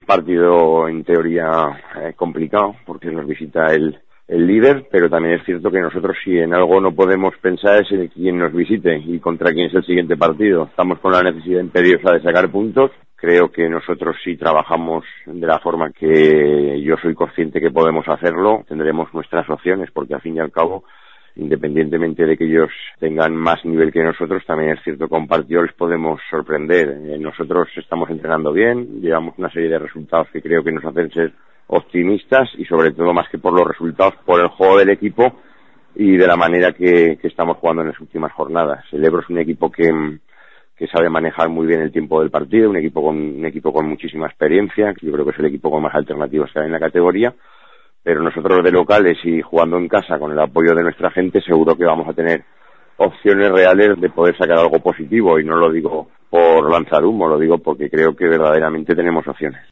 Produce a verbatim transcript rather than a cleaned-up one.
partido en teoría eh, complicado, porque nos visita el, el líder, pero también es cierto que nosotros, si en algo no podemos pensar, es en quién nos visite y contra quién es el siguiente partido. Estamos con la necesidad imperiosa de sacar puntos. Creo que nosotros, si trabajamos de la forma que yo soy consciente que podemos hacerlo, tendremos nuestras opciones, porque al fin y al cabo, independientemente de que ellos tengan más nivel que nosotros, también es cierto que con partidos les podemos sorprender. Eh, nosotros estamos entrenando bien, llevamos una serie de resultados que creo que nos hacen ser optimistas y, sobre todo, más que por los resultados, por el juego del equipo y de la manera que, que estamos jugando en las últimas jornadas. El Ebro es un equipo que, que sabe manejar muy bien el tiempo del partido, un equipo con un equipo con muchísima experiencia, que yo creo que es el equipo con más alternativas que hay en la categoría. Pero nosotros, de locales y jugando en casa con el apoyo de nuestra gente, seguro que vamos a tener opciones reales de poder sacar algo positivo, y no lo digo por lanzar humo, lo digo porque creo que verdaderamente tenemos opciones.